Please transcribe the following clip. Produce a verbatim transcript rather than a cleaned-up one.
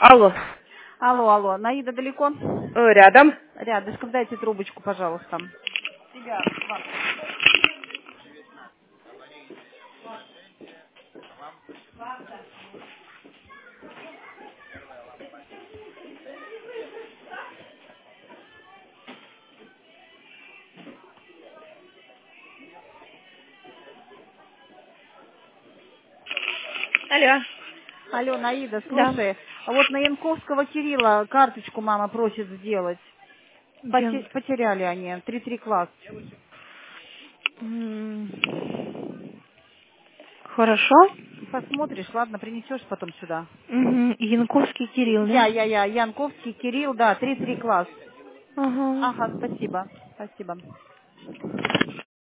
Алло. Алло, алло. Наида далеко? Э, Рядом. Рядышком. Дайте трубочку, пожалуйста. Тебя, вам. Алло. Алло, Наида, Да. слушай, а вот на Янковского Кирилла карточку мама просит сделать. Ян- Поте- Потеряли они, три-три класс. М, Хорошо. Посмотришь, ладно, принесешь потом сюда. Мгм. Янковский Кирилл, Я, да? я, я, Янковский Кирилл, да, три-три класс. Ага. Ага, спасибо, спасибо.